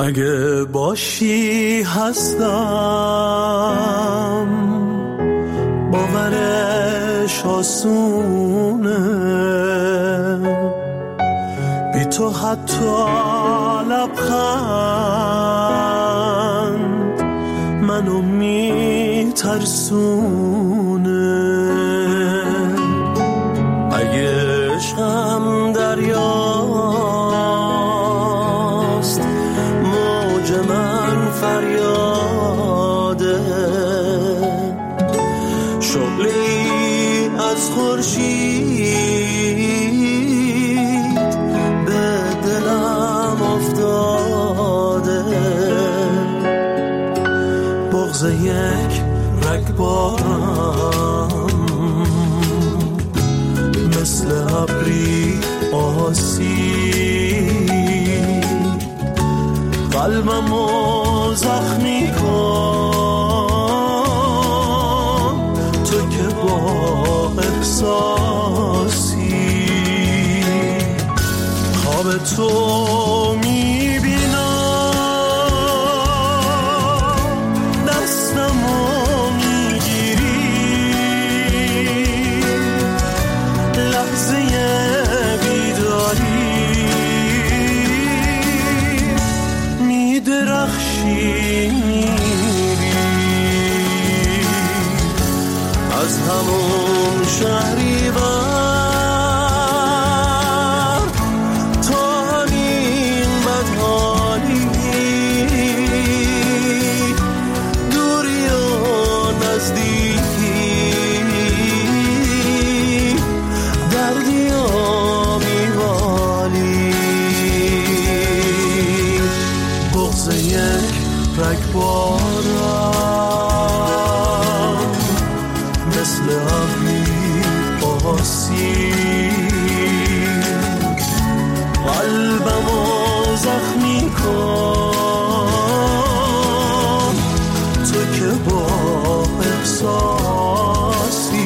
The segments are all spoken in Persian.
اگه باشی هستم، باورش آسونه، بی تو حتی لبخند منو میترسونه. اگه عشقم دریاست، موج من فریاده، شعله‌ای از خورشید به دلم افتاده. بغض یک رگبارم مثل ابری آسید، قلبمو زخمی کن تو که با احساسی. خواب تو میبینم، دستمو میگیری، لحظه بیداری میدرخشی، میری از همون شهریور تا همین بدحالی، دوری و نزدیکی، دردی و میوالی. بغض یک رگبارم مثل ابری آسید، قلبمو زخمی کن تو که با احساسی.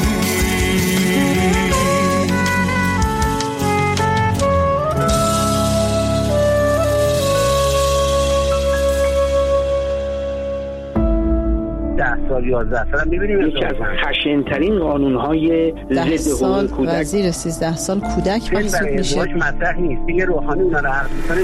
سال 11 سال می‌بینیم یکی از خشن‌ترین قانون‌های ضد حقوق کودک. وزیر 13 سال کودک محسوب میشه. مطرح نیست دیگه، روحانی اونا رو حرف می‌زنه.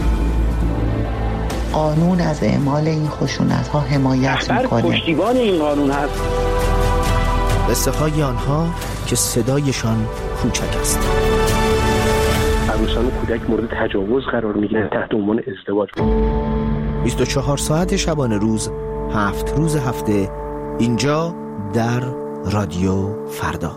قانون از اعمال این خشونت‌ها حمایت می‌کنه. پشتیبان این قانون هست. قصه‌های آنها که صدایشان کوچک است. عروسان کودک مورد تجاوز قرار می‌گیرند تحت عنوان ازدواج. 24 ساعت شبانه روز، 7 روز هفته، اینجا در رادیو فردا.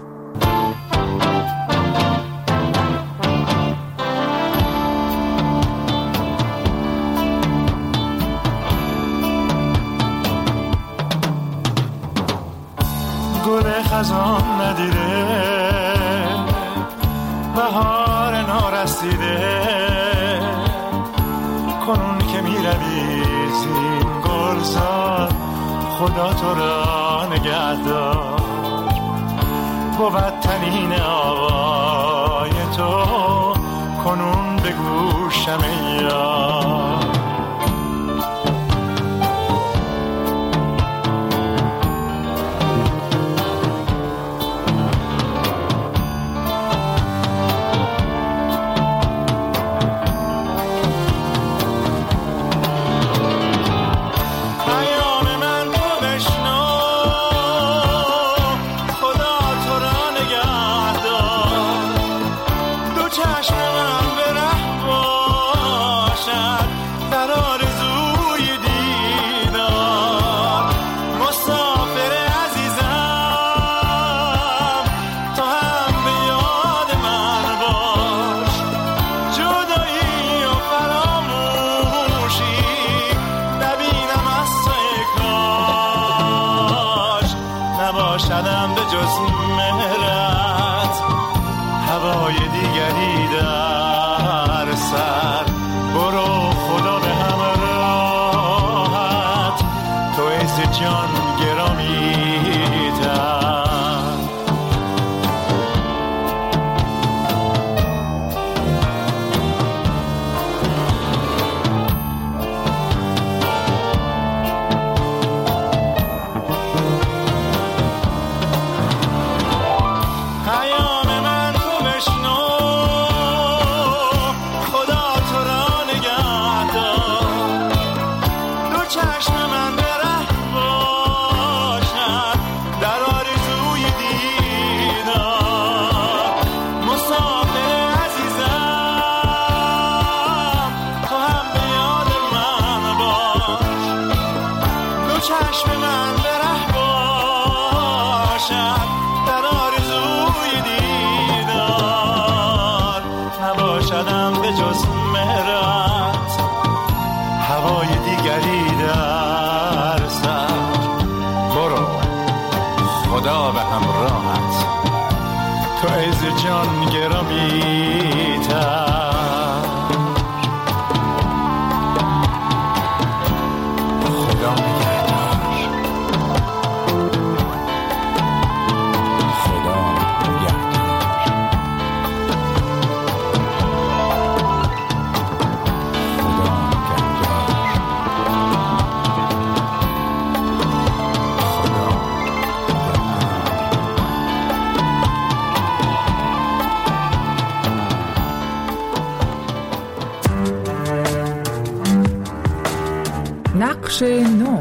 گل خزان ندیده، بهار نارسیده، کنون که میروی زین گلزار، خدا تو را نگهدار. بود تنین آوای تو کنون به گوشم یار. نباشدم به جز مهرت، هوای دیگری در نباشدم به جز مهرت، هوای دیگری در سر. برو خدا به همراهت، تو عز جان گرامی تر. نقش نو.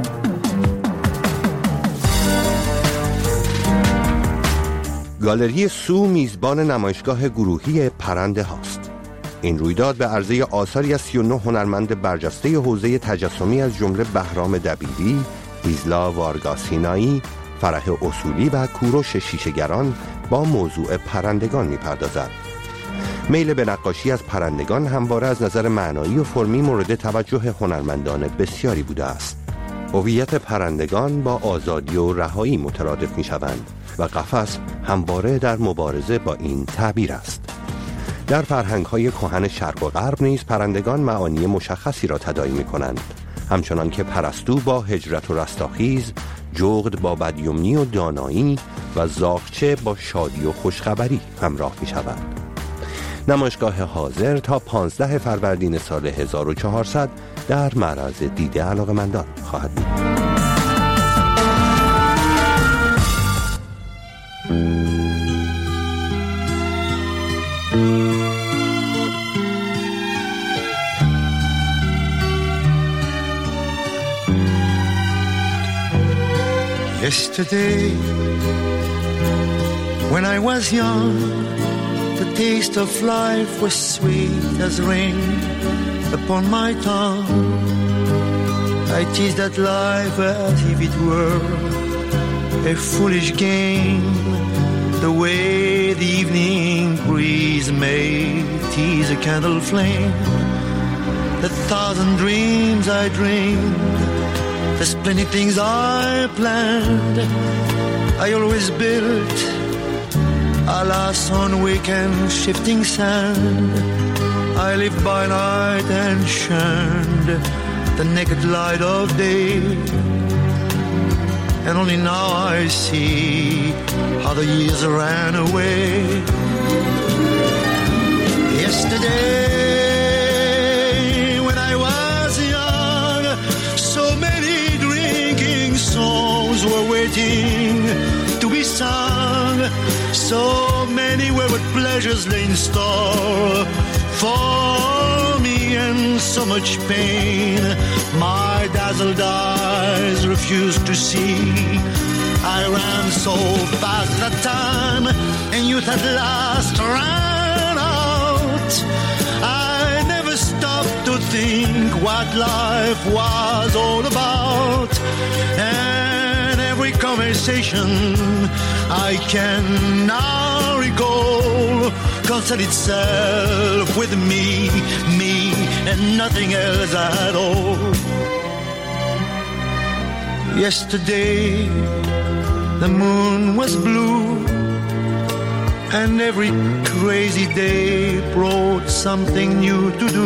گالری سو میزبان نمایشگاه گروهی پرنده هاست. این رویداد به عرضه آثاری از 39 هنرمند برجسته حوزه تجسمی از جمله بهرام دبیری، ایزلا وارگاسینایی، فرح اصولی و کوروش شیشه‌گران با موضوع پرندگان میپردازد. میل به نقاشی از پرندگان همواره از نظر معنایی و فرمی مورد توجه هنرمندان بسیاری بوده است. هویت پرندگان با آزادی و رهایی مترادف می شوند و قفس همواره در مبارزه با این تعبیر است. در فرهنگ‌های کهن شرق و غرب نیز پرندگان معانی مشخصی را تداعی می کنند، همچنان که پرستو با هجرت و رستاخیز، جغد با بدیومنی و دانایی و زاغچه با شادی و خوشخبری همراه می شود. نمایشگاه حاضر تا 15 فروردین سال 1400 در معرض دید علاقه‌مندان خواهد بود. Yesterday, when I was young, the taste of life was sweet as rain upon my tongue. I teased at life as if it were a foolish game, the way the evening breeze may tease a candle flame. The thousand dreams I dreamed, the splendid things I planned, I always built, alas, on weekend shifting sand. I lived by night and shunned the naked light of day, and only now I see how the years ran away. Yesterday, when I was young, so many drinking songs were waiting to be sung. So many wayward pleasures lay in store for me, and so much pain my dazzled eyes refused to see. I ran so fast that time, and youth at last ran out. I never stopped to think what life was all about, and every conversation I can now recall concerned itself with me, and nothing else at all. Yesterday, the moon was blue, and every crazy day brought something new to do.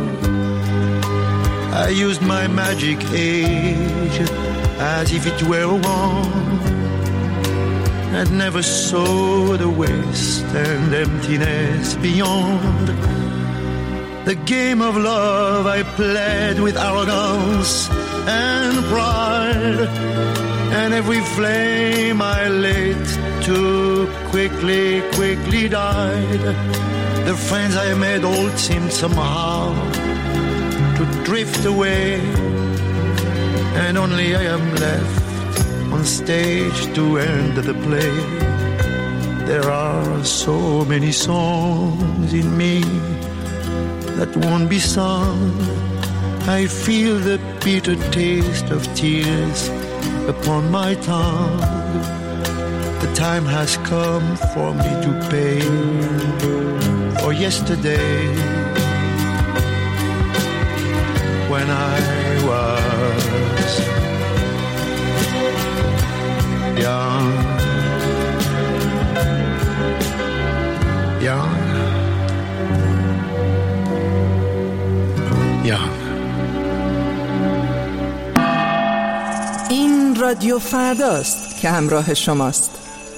I used my magic age as if it were a wand, and never saw the waste and emptiness beyond. The game of love I played with arrogance and pride, and every flame I lit too quickly died. The friends I made all seemed somehow to drift away, and only I am left on stage to end the play. There are so many songs in me that won't be sung. I feel the bitter taste of tears upon my tongue. The time has come for me to pay or yesterday, when I was young, young, young. این رادیو فرداست که همراه شماست.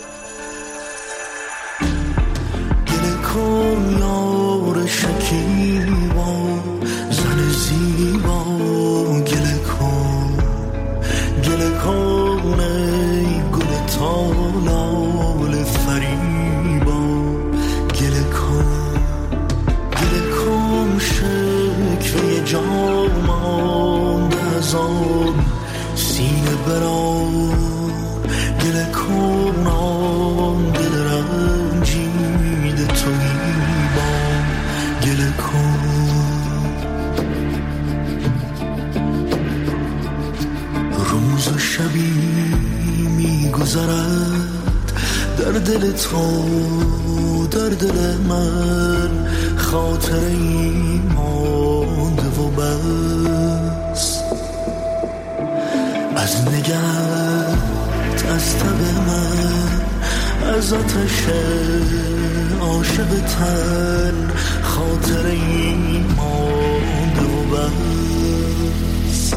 گله کن یار شکیبا، زن زیبا، گله کن، گله کن ای گل تالال فریبا، گله کن، گله کن شکوه جامان دزان سینه بران، گله کن آن دل رنجیده توییبان، گله کن. روز و شبی میگذرد در دل تو، در دل من خاطری مانده و بس، از نگهت، از تب من، از آتش عاشق تن خاطری مانده و بس.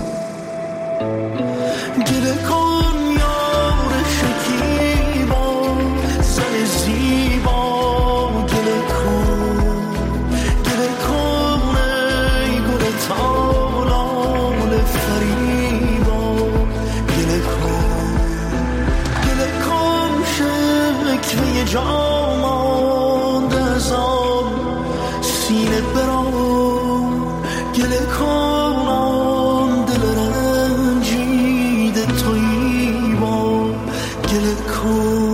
گله کن یار شکیبا، زن زیبا، گله کن، گله کن ای گل تالال فریبا، گله کن، گله کن شکوه جامان از آن سینه بران، گله کن آن دل رنجیده توییبا، گله کن.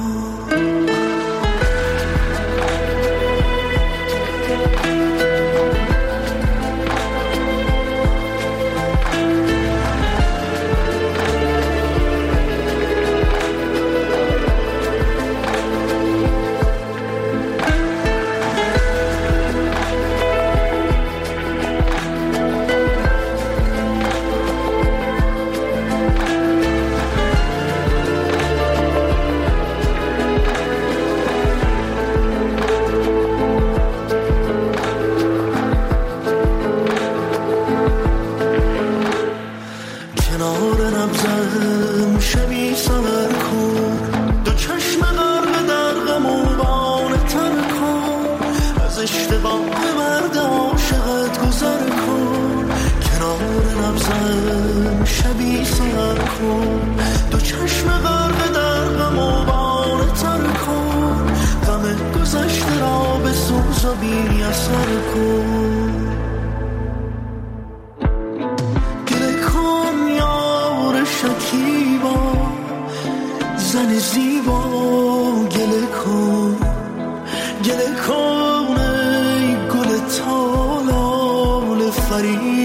زن زیبا، گله کن، گله کن ای گل تالال فریبا.